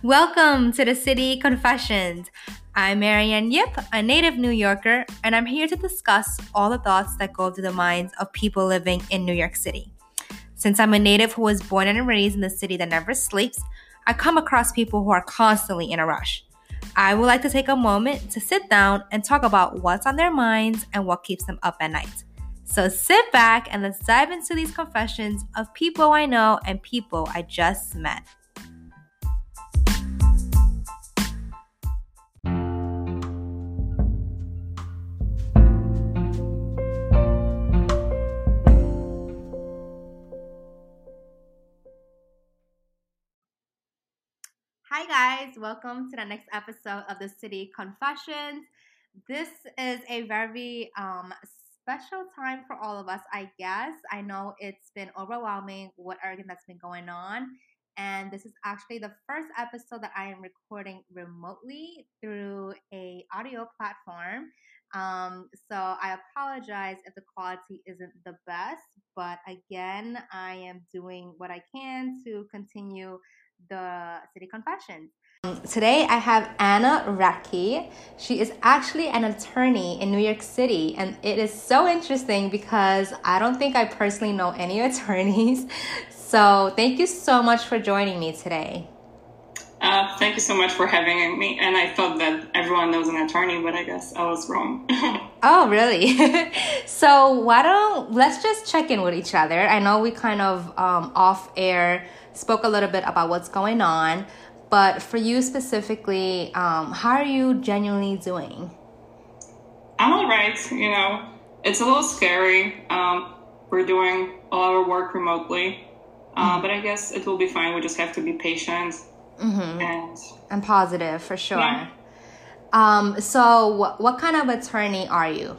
Welcome to the City Confessions. I'm Marianne Yip, a native New Yorker, and I'm here to discuss all the thoughts that go through the minds of people living in New York City. Since I'm a native who was born and raised in the city that never sleeps, I come across people who are constantly in a rush. I would like to take a moment to sit down and talk about what's on their minds and what keeps them up at night. So sit back and let's dive into these confessions of people I know and people I just met. Hi guys, welcome to the next episode of the City Confessions. This is a very special time for all of us, I guess. I know it's been overwhelming with everything that's been going on, and this is actually the first episode that I am recording remotely through a audio platform. So I apologize if the quality isn't the best, but again, I am doing what I can to continue the City Confessions. Today I have Anna Radke. She is actually an attorney in New York City, and it is so interesting because I don't think I personally know any attorneys. So thank you so much for joining me today. Thank you so much for having me. And I thought that everyone knows an attorney, but I guess I was wrong. Oh, really? So let's just check in with each other. I know we kind of off air spoke a little bit about what's going on, but for you specifically, how are you genuinely doing? I'm all right. It's a little scary. We're doing a lot of work remotely, but I guess it will be fine. We just have to be patient and positive for sure. Yeah. So what kind of attorney are you?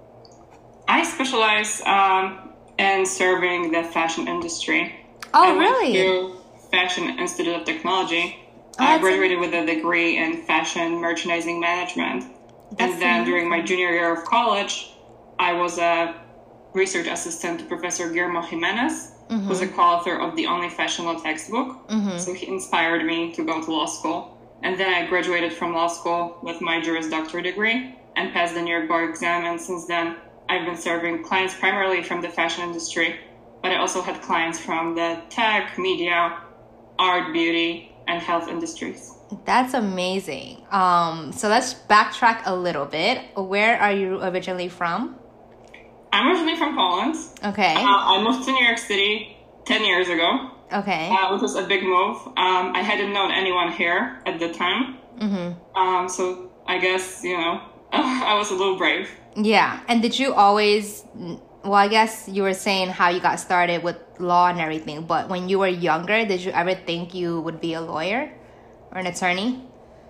I specialize in serving the fashion industry. Oh, really? I went to Fashion Institute of Technology. I graduated with a degree in fashion merchandising management. And then during my junior year of college, I was a research assistant to Professor Guillermo Jimenez, who's a co-author of the Only Fashion Law textbook. So he inspired me to go to law school. And then I graduated from law school with my Juris Doctor degree and passed the New York Bar exam. And since then, I've been serving clients primarily from the fashion industry, but I also had clients from the tech, media, art, beauty, and health industries. That's amazing. So let's backtrack a little bit. Where are you originally from? I'm originally from Poland. Okay. I moved to New York City 10 years ago. Okay. Which was a big move. I hadn't known anyone here at the time. So I guess, I was a little brave. Yeah. And did you always... Well, I guess you were saying how you got started with law and everything, but when you were younger, did you ever think you would be a lawyer or an attorney?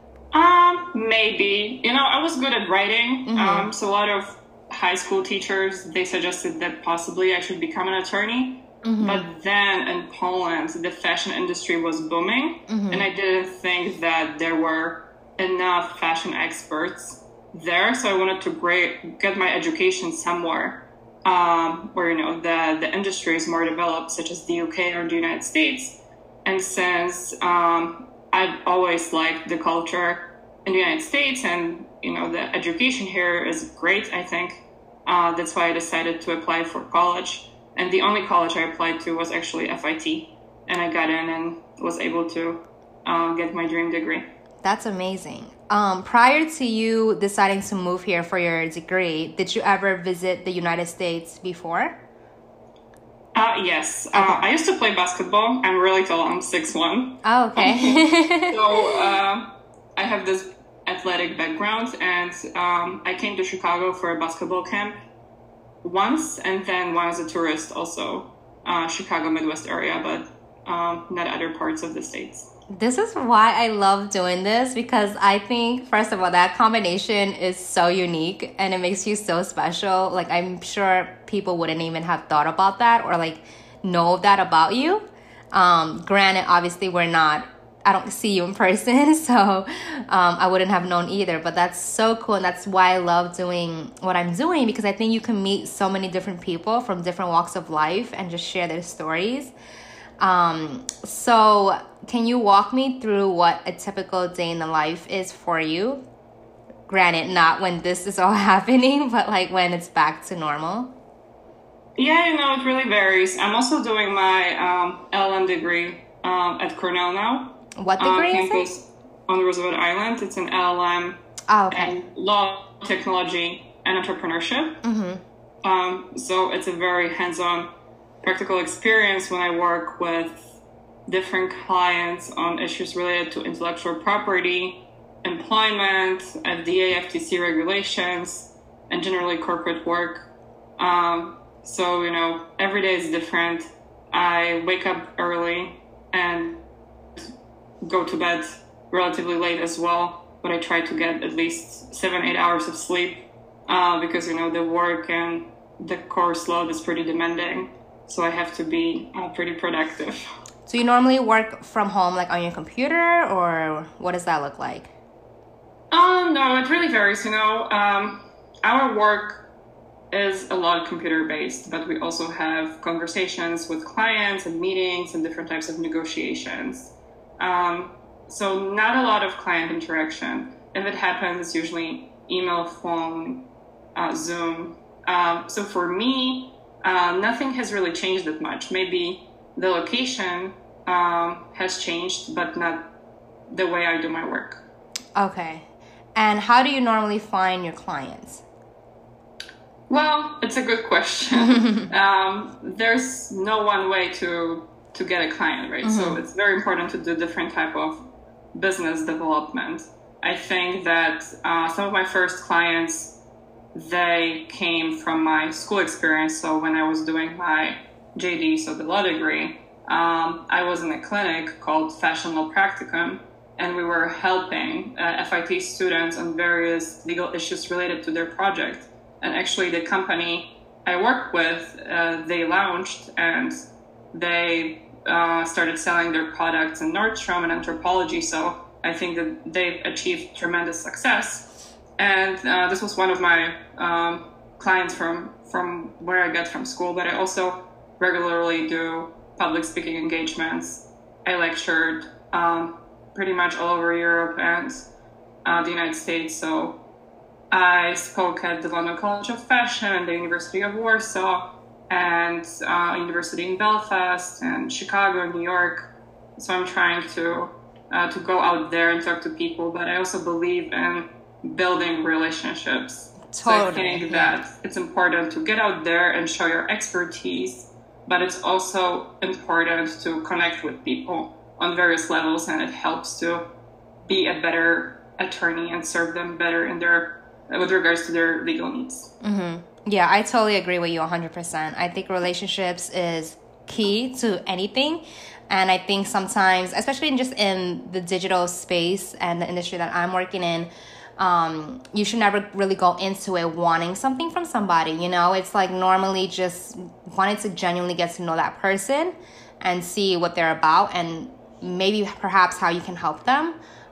Maybe. I was good at writing. So a lot of high school teachers, they suggested that possibly I should become an attorney. But then in Poland, the fashion industry was booming, and I didn't think that there were enough fashion experts there. So I wanted to get my education somewhere where, the industry is more developed, such as the UK or the United States. And since I've always liked the culture in the United States and, the education here is great, I think, that's why I decided to apply for college. And the only college I applied to was actually FIT. And I got in and was able to get my dream degree. That's amazing. Prior to you deciding to move here for your degree, did you ever visit the United States before? Yes. Okay. I used to play basketball. I'm really tall. I'm 6'1". Oh, okay. So I have this athletic background, and I came to Chicago for a basketball camp once, and then one as a tourist also, Chicago Midwest area, but not other parts of the States. This is why I love doing this, because I think, first of all, that combination is so unique and it makes you so special. Like, I'm sure people wouldn't even have thought about that or know that about you. Granted, obviously I don't see you in person, so I wouldn't have known either. But that's so cool, and that's why I love doing what I'm doing, because I think you can meet so many different people from different walks of life and just share their stories. So can you walk me through what a typical day in the life is for you? Granted, not when this is all happening, but like when it's back to normal. Yeah, it really varies. I'm also doing my LLM degree at Cornell now. What degree campus is it? On Roosevelt Island. It's an LLM and law, technology, and entrepreneurship. So it's a very hands-on, practical experience when I work with different clients on issues related to intellectual property, employment, FDA, FTC regulations, and generally corporate work. So, every day is different. I wake up early and go to bed relatively late as well, but I try to get at least 7-8 hours of sleep because, the work and the course load is pretty demanding. So I have to be pretty productive. So you normally work from home, like on your computer, or what does that look like? No, it really varies. Our work is a lot computer-based, but we also have conversations with clients and meetings and different types of negotiations. So not a lot of client interaction. If it happens, it's usually email, phone, Zoom. So for me, nothing has really changed that much. Maybe the location has changed, but not the way I do my work. Okay. And how do you normally find your clients? Well, it's a good question. There's no one way to get a client, right? So it's very important to do different type of business development. I think that some of my first clients, they came from my school experience. So when I was doing my JD, so the law degree, I was in a clinic called Fashion Law Practicum, and we were helping FIT students on various legal issues related to their project. And actually the company I work with, they launched and they started selling their products in Nordstrom and Anthropologie. So I think that they've achieved tremendous success. And this was one of my clients from where I got from school, but I also regularly do public speaking engagements. I lectured pretty much all over Europe and the United States. So I spoke at the London College of Fashion and the University of Warsaw and University in Belfast and Chicago, New York. So I'm trying to go out there and talk to people, but I also believe in building relationships. Totally. So I think that it's important to get out there and show your expertise, but it's also important to connect with people on various levels, and it helps to be a better attorney and serve them better in with regards to their legal needs. Yeah, I totally agree with you 100%. I think relationships is key to anything. And I think sometimes, especially just in the digital space and the industry that I'm working in, you should never really go into it wanting something from somebody. It's like normally just wanting to genuinely get to know that person and see what they're about and maybe perhaps how you can help them.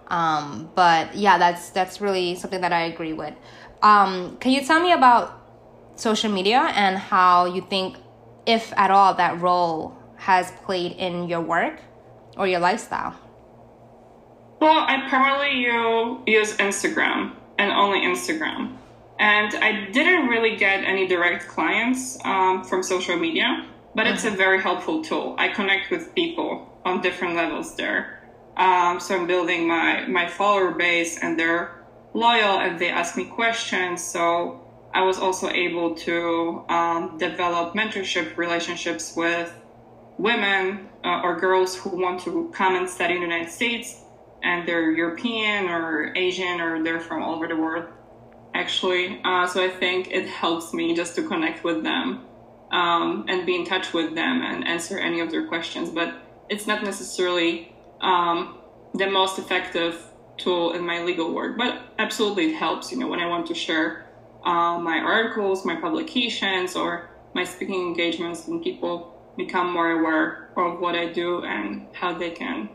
But yeah, that's really something that I agree with. Can you tell me about social media and how you think, if at all, that role has played in your work or your lifestyle? Well, I primarily use Instagram and only Instagram. And I didn't really get any direct clients from social media, but it's a very helpful tool. I connect with people on different levels there. So I'm building my follower base, and they're loyal and they ask me questions. So I was also able to develop mentorship relationships with women or girls who want to come and study in the United States, and they're European or Asian, or they're from all over the world, actually. So I think it helps me just to connect with them and be in touch with them and answer any of their questions. But it's not necessarily the most effective tool in my legal work, but absolutely it helps, when I want to share my articles, my publications, or my speaking engagements, and people become more aware of what I do and how they can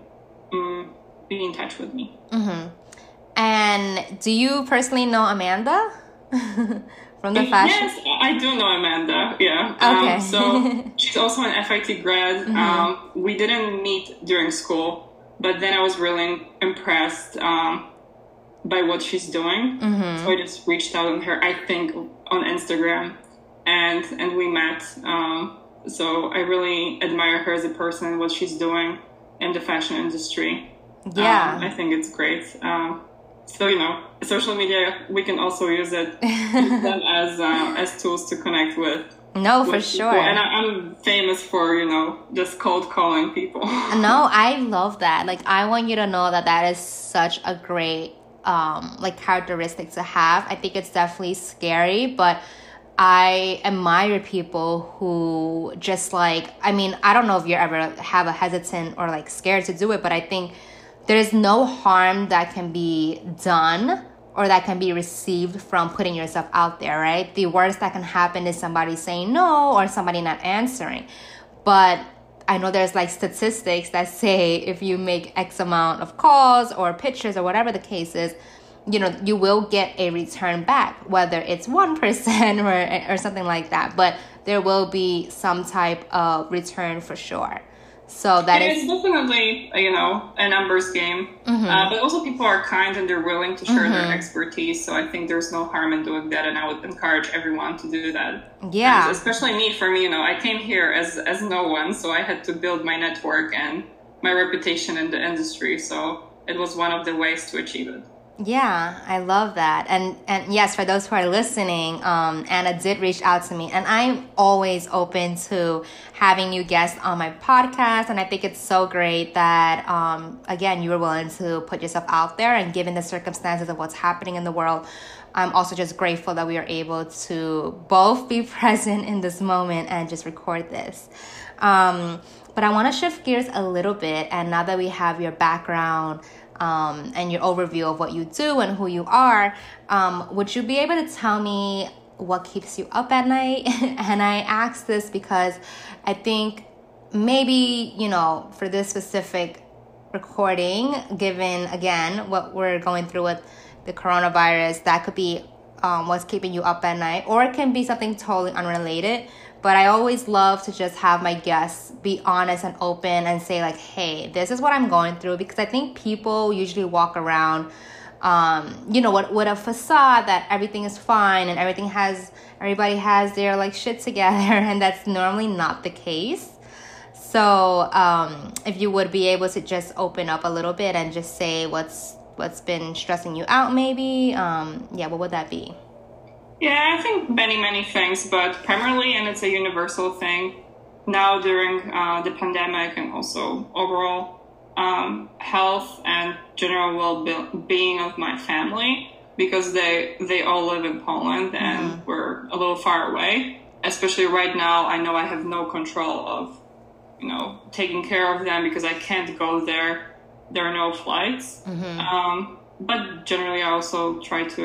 be in touch with me. And do you personally know Amanda from the fashion? Yes, I do know Amanda. Yeah. Okay. So she's also an FIT grad. We didn't meet during school, but then I was really impressed by what she's doing. So I just reached out on her, I think, on Instagram, and we met. So I really admire her as a person, what she's doing in the fashion industry. Yeah. I think it's great. So, you know, social media, we can also use it use them as tools to connect with. No, for people. sure. And I'm famous for, you know, just cold calling people. No, I love that. Like, I want you to know that that is such a great, like, characteristic to have. I think it's definitely scary, but I admire people who just like, I mean, I don't know if you ever have a hesitant or like scared to do it, but I think there is no harm that can be done or that can be received from putting yourself out there, right? The worst that can happen is somebody saying no or somebody not answering. But I know there's like statistics that say if you make X amount of calls or pictures or whatever the case is, you know, you will get a return back, whether it's 1% or something like that. But there will be some type of return for sure. So that it's definitely, you know, a numbers game. But also people are kind and they're willing to share their expertise. So I think there's no harm in doing that. And I would encourage everyone to do that. Yeah. And especially me, for me, you know, I came here as no one. So I had to build my network and my reputation in the industry. So it was one of the ways to achieve it. Yeah, I love that. And yes, for those who are listening, Anna did reach out to me, and I'm always open to having new guests on my podcast. And I think it's so great that, again, you were willing to put yourself out there, and given the circumstances of what's happening in the world, I'm also just grateful that we are able to both be present in this moment and just record this. But I want to shift gears a little bit. And now that we have your background, and your overview of what you do and who you are, would you be able to tell me what keeps you up at night? And I ask this because I think maybe, you know, for this specific recording, given, again, what we're going through with the coronavirus, that could be what's keeping you up at night, or it can be something totally unrelated. But I always love to just have my guests be honest and open and say like, hey, this is what I'm going through. Because I think people usually walk around, you know, with a facade that everything is fine and everybody has their like shit together. And that's normally not the case. So if you would be able to just open up a little bit and just say what's been stressing you out maybe, yeah, what would that be? Yeah, I think many things, but primarily, and it's a universal thing, now during the pandemic and also overall health and general well-being of my family, because they all live in Poland and we're a little far away. Especially right now, I know I have no control of, you know, taking care of them because I can't go there. There are no flights. But generally, I also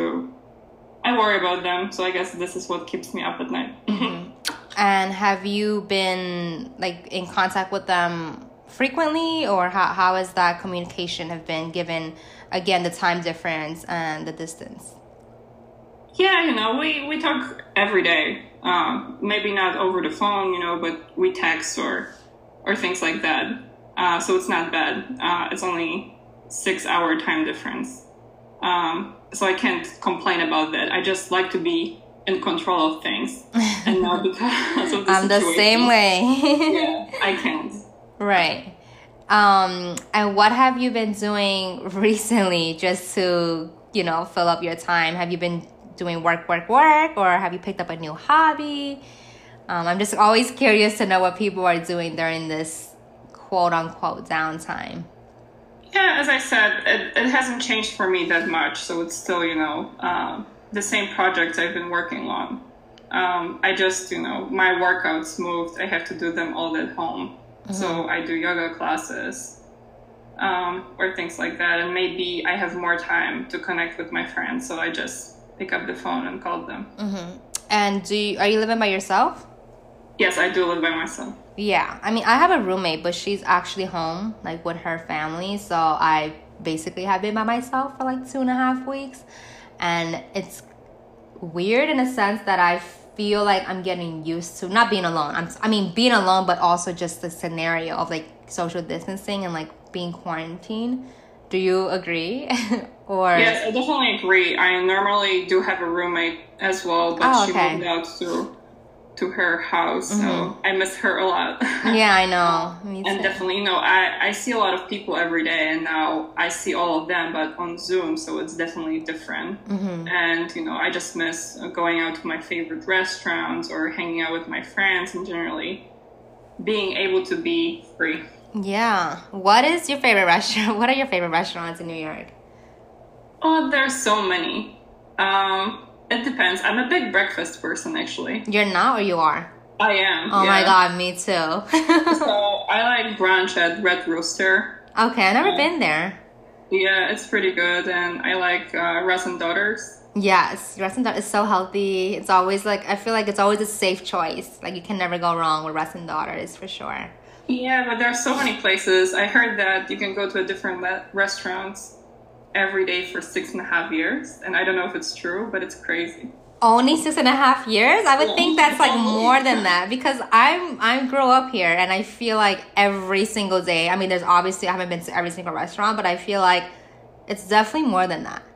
I worry about them, so I guess this is what keeps me up at night. And have you been like in contact with them frequently, or how has that communication have been, given again the time difference and the distance? Yeah, you know, we talk every day. Maybe not over the phone, you know, but we text or things like that. So it's not bad. It's only 6-hour time difference. So I can't complain about that. I just like to be in control of things, and not because of the I'm the same way. Yeah, I can't. Right. And what have you been doing recently just to, you know, fill up your time? Have you been doing work, or have you picked up a new hobby? I'm just always curious to know what people are doing during this quote unquote downtime. Yeah, as I said, it hasn't changed for me that much. So it's still, you know, the same projects I've been working on. I just, you know, my workouts moved. I have to do them all at home. So I do yoga classes or things like that. And maybe I have more time to connect with my friends. So I just pick up the phone and call them. And are you living by yourself? Yes, I do live by myself. Yeah, I mean, I have a roommate, but she's actually home, like, with her family. So I basically have been by myself for, like, 2.5 weeks. And it's weird in a sense that I feel like I'm getting used to not being alone. I mean, being alone, but also just the scenario of like social distancing and like being quarantined. Do you agree? Or Yes, I definitely agree. I normally do have a roommate as well, but she moved out to her house, so I miss her a lot. Yeah, I know. Me too. And definitely, I see a lot of people every day, and now I see all of them, but on Zoom, so it's definitely different. And, I just miss going out to my favorite restaurants or hanging out with my friends and generally being able to be free. Yeah. What is your favorite restaurant? What are your favorite restaurants in New York? Oh, there's so many. It depends. I'm a big breakfast person, actually. You're not, or you are? I am. Oh my God, me too. So I like brunch at Red Rooster. Okay, I've never been there. Yeah, it's pretty good, and I like Russ and Daughters. Yes, Russ and Daughters is so healthy. It's always like, I feel like it's always a safe choice. Like you can never go wrong with Russ and Daughters for sure. Yeah, but there are so many places. I heard that you can go to a different restaurants every day for 6.5 years, and I don't know if it's true, but it's crazy. Only 6.5 years? I would think that's like more than that, because I grew up here and I feel like every single day. I mean, there's obviously I haven't been to every single restaurant, but I feel like it's definitely more than that.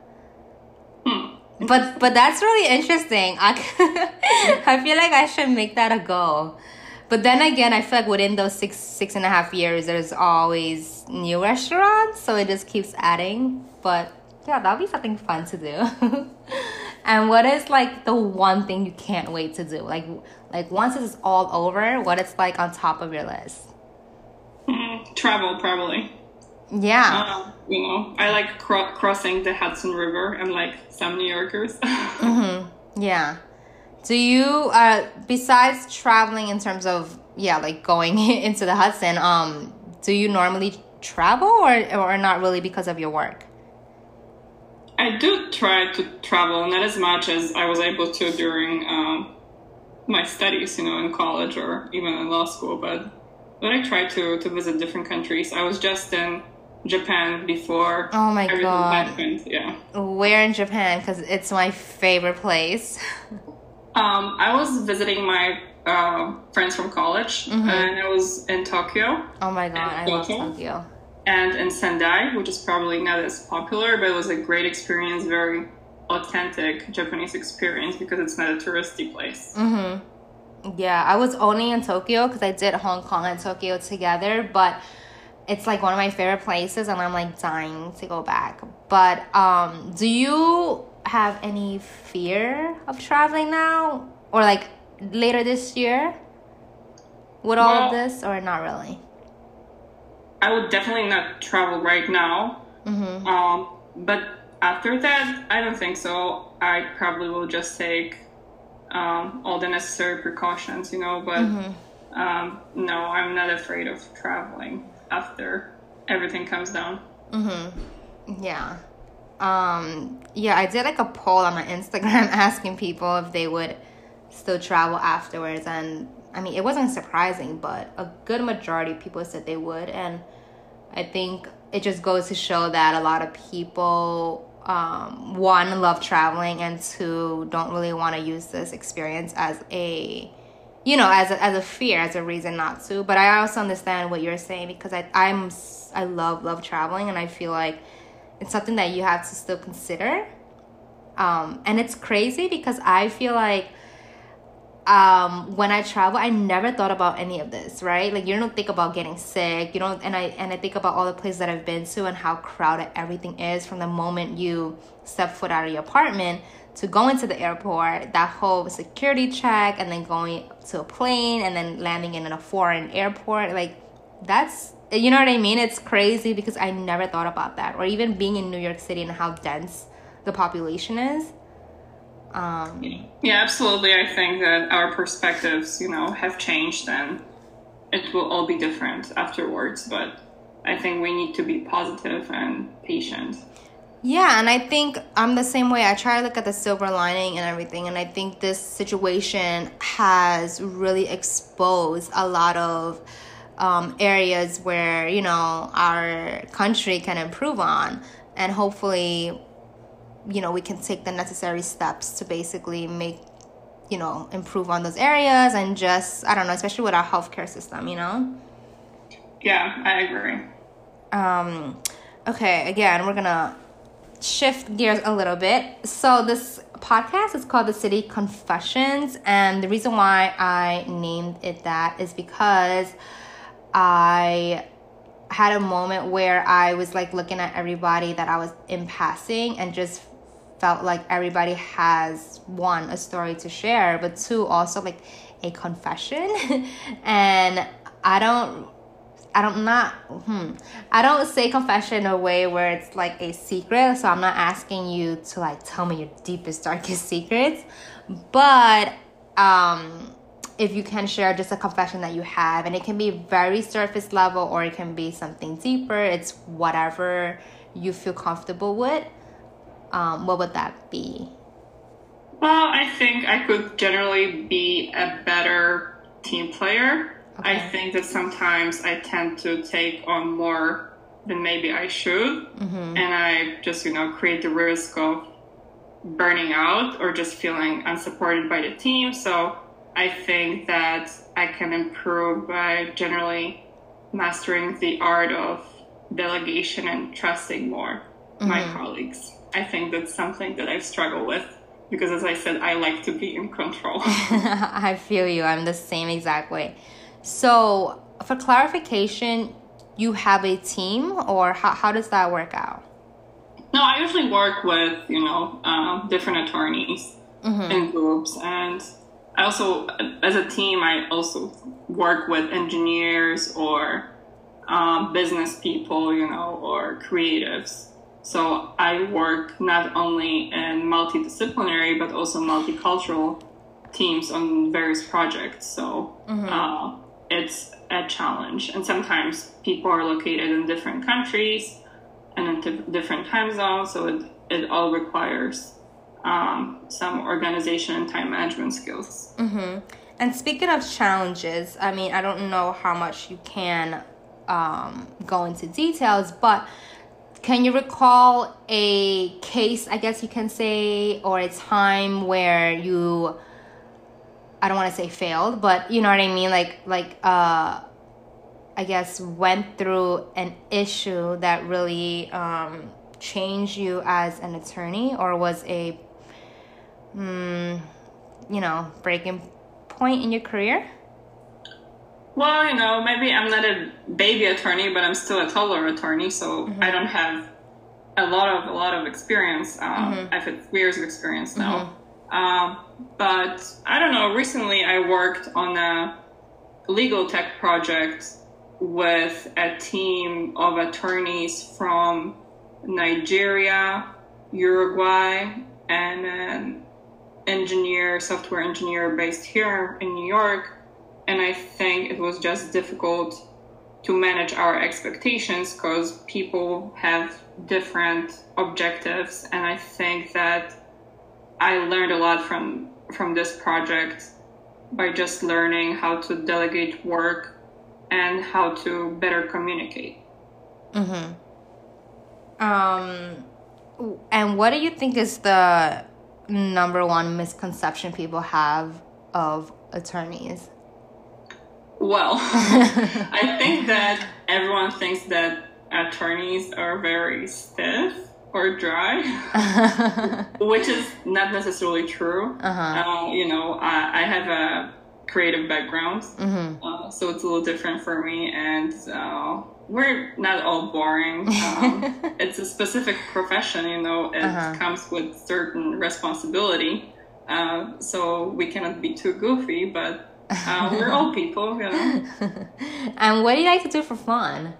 But that's really interesting. I feel like I should make that a goal. But then again, I feel like within those 6.5 years, there's always new restaurants, so it just keeps adding. But yeah, that'll be something fun to do. And what is like the one thing you can't wait to do? Like once it's all over, what it's like on top of your list? Travel, probably. Yeah. I like crossing the Hudson River, and like some New Yorkers. Yeah. Do you, besides traveling in terms of, like going into the Hudson, do you normally travel or not really because of your work? I do try to travel, not as much as I was able to during my studies, in college or even in law school, but I try to visit different countries. I was just in Japan before. Oh my God. Happened. Yeah. Where in Japan? Because it's my favorite place. I was visiting my friends from college, and I was in Tokyo. Oh my God, I love Tokyo. And in Sendai, which is probably not as popular, but it was a great experience, very authentic Japanese experience because it's not a touristy place. Yeah, I was only in Tokyo because I did Hong Kong and Tokyo together, but it's like one of my favorite places and I'm like dying to go back. But do you have any fear of traveling now or like later this year with all of this, or not really? I would definitely not travel right now. But after that, I don't think so. I probably will just take all the necessary precautions, but no, I'm not afraid of traveling after everything comes down. Yeah. I did like a poll on my Instagram asking people if they would still travel afterwards, and I mean, it wasn't surprising, but a good majority of people said they would. And I think it just goes to show that a lot of people, one, love traveling, and two, don't really want to use this experience as a, as a fear, as a reason not to. But I also understand what you're saying, because I love traveling, and I feel like it's something that you have to still consider. And it's crazy because I feel like when I travel, I never thought about any of this, right? Like, you don't think about getting sick, and I think about all the places that I've been to and how crowded everything is from the moment you step foot out of your apartment to going to the airport, that whole security check, and then going to a plane and then landing in a foreign airport. Like, that's, you know what I mean? It's crazy because I never thought about that. Or even being in New York City and how dense the population is. Yeah, absolutely. I think that our perspectives, have changed, and it will all be different afterwards. But I think we need to be positive and patient. Yeah, and I think I'm the same way. I try to look at the silver lining and everything, and I think this situation has really exposed a lot of areas where, our country can improve on, and hopefully we can take the necessary steps to basically make, improve on those areas, and just, I don't know, especially with our healthcare system, Yeah, I agree. Okay, again, we're gonna shift gears a little bit. So this podcast is called The City Confessions, and the reason why I named it that is because I had a moment where I was like looking at everybody that I was in passing and just felt like everybody has, one, a story to share, but two, also like a confession. And I don't say confession in a way where it's like a secret. So I'm not asking you to like tell me your deepest, darkest secrets. But if you can share just a confession that you have, and it can be very surface level or it can be something deeper. It's whatever you feel comfortable with. What would that be? Well, I think I could generally be a better team player. Okay. I think that sometimes I tend to take on more than maybe I should. Mm-hmm. And I just, create the risk of burning out or just feeling unsupported by the team. So I think that I can improve by generally mastering the art of delegation and trusting more my colleagues. I think that's something that I struggle with because, as I said, I like to be in control. I feel you. I'm the same exact way. So for clarification, you have a team, or how does that work out? No, I usually work with, different attorneys in groups. And I also, as a team, I also work with engineers or business people, or creatives. So I work not only in multidisciplinary, but also multicultural teams on various projects. So it's a challenge. And sometimes people are located in different countries and in different time zones. So it all requires some organization and time management skills. Mm-hmm. And speaking of challenges, I mean, I don't know how much you can go into details, but can you recall a case, I guess you can say, or a time where you, I don't want to say failed, but you know what I mean? I guess went through an issue that really changed you as an attorney, or was a, breaking point in your career? Well, maybe I'm not a baby attorney, but I'm still a toddler attorney, so I don't have a lot of experience. I've had 3 years of experience now. But I don't know, recently I worked on a legal tech project with a team of attorneys from Nigeria, Uruguay, and an software engineer based here in New York. And I think it was just difficult to manage our expectations because people have different objectives. And I think that I learned a lot from this project by just learning how to delegate work and how to better communicate. And what do you think is the number one misconception people have of attorneys? Well, I think that everyone thinks that attorneys are very stiff or dry, which is not necessarily true. I have a creative background, so it's a little different for me, and we're not all boring. It's a specific profession, it comes with certain responsibility, so we cannot be too goofy, but we're all people, And what do you like to do for fun?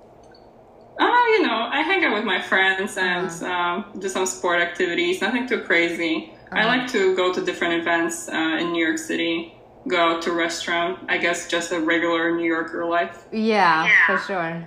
I hang out with my friends and do some sport activities, nothing too crazy. I like to go to different events in New York City, go out to restaurant, I guess just a regular New Yorker life. Yeah, for sure.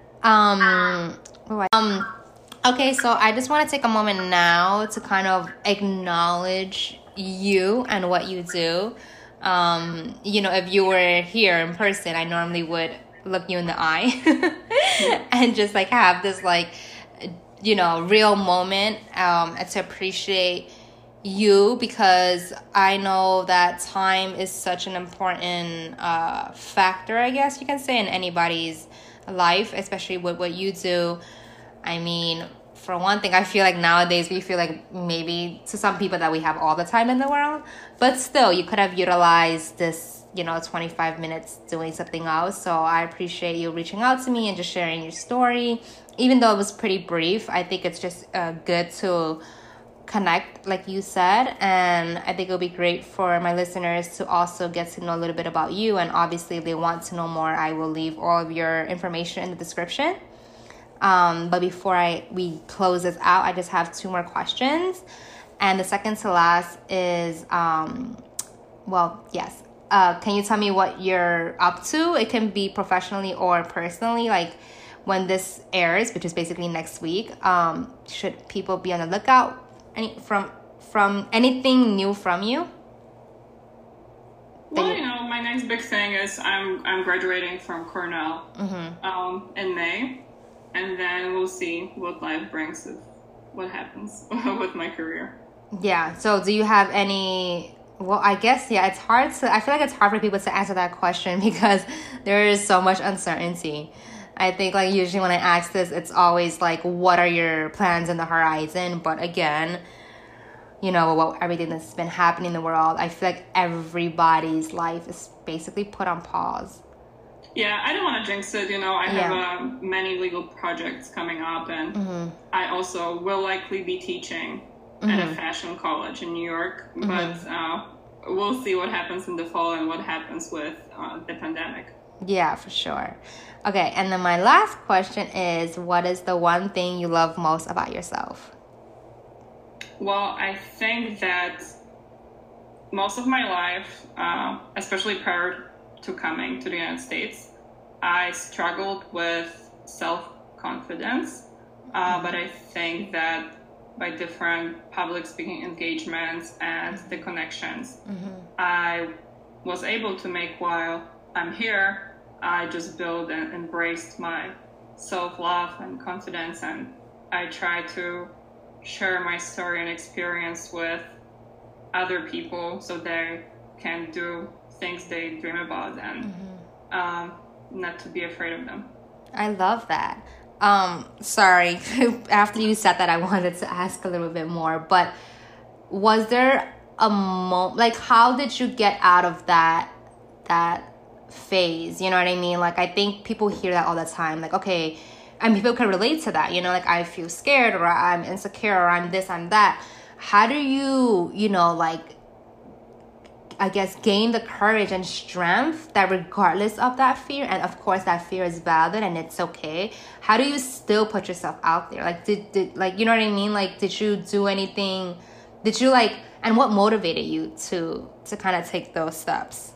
Okay, so I just want to take a moment now to kind of acknowledge you and what you do. If you were here in person, I normally would look you in the eye and just like have this like real moment, and to appreciate you, because I know that time is such an important factor, I guess you can say, in anybody's life, especially with what you do. I mean, for one thing, I feel like nowadays we feel like maybe to some people that we have all the time in the world, but still you could have utilized this 25 minutes doing something else. So I appreciate you reaching out to me and just sharing your story, even though it was pretty brief. I think it's just good to connect, like you said, and I think it'll be great for my listeners to also get to know a little bit about you. And obviously if they want to know more, I will leave all of your information in the description. But before we close this out, I just have 2 more questions, and the second to last is yes, can you tell me what you're up to? It can be professionally or personally, like when this airs, which is basically next week. Should people be on the lookout from anything new from you? Well, my next big thing is I'm graduating from Cornell in May, and then we'll see what life brings, what happens with my career. Yeah. So do you have any? Well, I guess, I feel like it's hard for people to answer that question because there is so much uncertainty. I think like usually when I ask this, it's always like, what are your plans in the horizon? But again, everything that's been happening in the world, I feel like everybody's life is basically put on pause. Yeah, I don't want to jinx it. I have many legal projects coming up, and I also will likely be teaching at a fashion college in New York, but we'll see what happens in the fall and what happens with the pandemic. Yeah, for sure. Okay, and then my last question is, what is the one thing you love most about yourself? Well, I think that most of my life, especially prior to coming to the United States, I struggled with self-confidence, but I think that by different public speaking engagements and the connections I was able to make while I'm here, I just built and embraced my self-love and confidence, and I try to share my story and experience with other people so they can do things they dream about and not to be afraid of them. I love that. Sorry, after you said that, I wanted to ask a little bit more, but was there a moment, like, how did you get out of that phase? You know what I mean? Like, I think people hear that all the time, like, okay, and people can relate to that, like, I feel scared, or I'm insecure, or I'm this, I'm that. How do you, like, I guess, gain the courage and strength that regardless of that fear, and of course that fear is valid and it's okay, how do you still put yourself out there? Like, did like, you know what I mean? Like, did you do anything? Did you and what motivated you to kind of take those steps?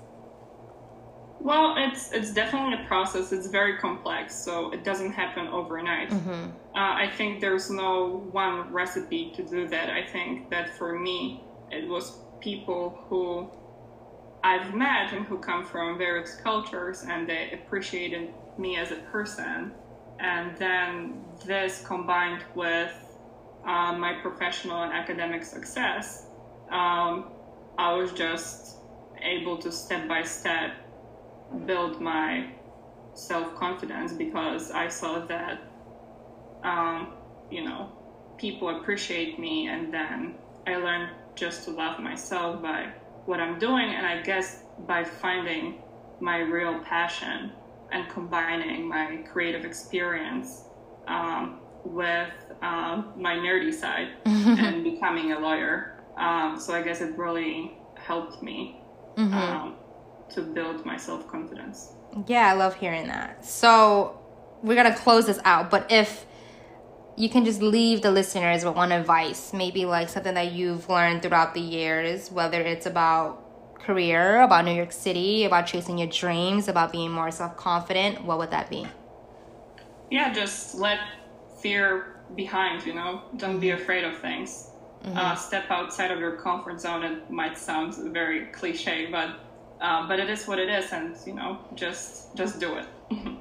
Well, it's definitely a process. It's very complex, so it doesn't happen overnight. I think there's no one recipe to do that. I think that for me, it was people who I've met and who come from various cultures, and they appreciated me as a person. And then this combined with my professional and academic success, I was just able to step by step build my self-confidence, because I saw that, people appreciate me, and then I learned just to love myself by what I'm doing, and I guess by finding my real passion and combining my creative experience with my nerdy side and becoming a lawyer. So I guess it really helped me to build my self-confidence. Yeah, I love hearing that. So we're going to close this out, but if you can just leave the listeners with one advice, maybe like something that you've learned throughout the years, whether it's about career, about New York City, about chasing your dreams, about being more self-confident, what would that be? Yeah, just let fear behind, don't be afraid of things. Step outside of your comfort zone. It might sound very cliche, but it is what it is, and just do it.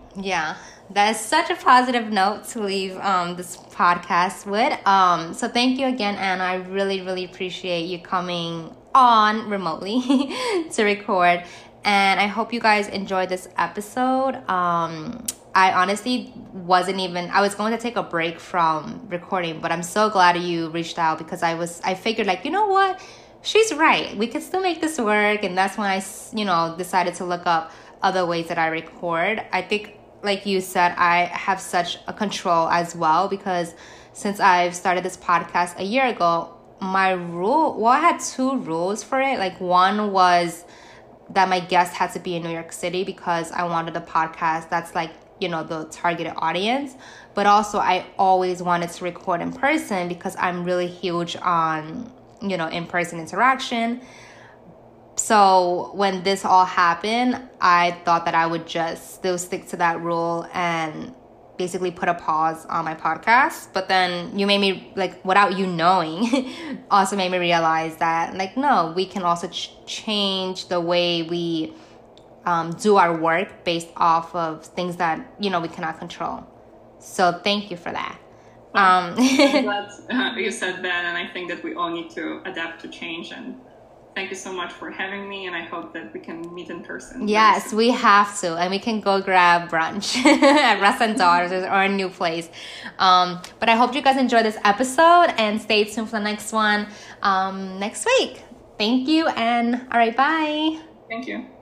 Yeah, that is such a positive note to leave this podcast with. So thank you again, Anna. I really, really appreciate you coming on remotely to record. And I hope you guys enjoyed this episode. I honestly I was going to take a break from recording, but I'm so glad you reached out because I figured like, you know what? She's right. We could still make this work. And that's when I, decided to look up other ways that I record. I think, like you said, I have such a control as well because since I've started this podcast a year ago, I had two rules for it. Like one was that my guest had to be in New York City because I wanted a podcast that's like, the targeted audience. But also I always wanted to record in person because I'm really huge on, in-person interaction. So when this all happened, I thought that I would just still stick to that rule and basically put a pause on my podcast. But then you made me, like, without you knowing, also made me realize that, like, no, we can also change the way we do our work based off of things that, we cannot control. So thank you for that. I'm glad you said that, and I think that we all need to adapt to change. And thank you so much for having me, and I hope that we can meet in person. Yes, we have to, and we can go grab brunch at Russ and Daughters or a new place. But I hope you guys enjoyed this episode, and stay tuned for the next one next week. Thank you, and all right, bye. Thank you.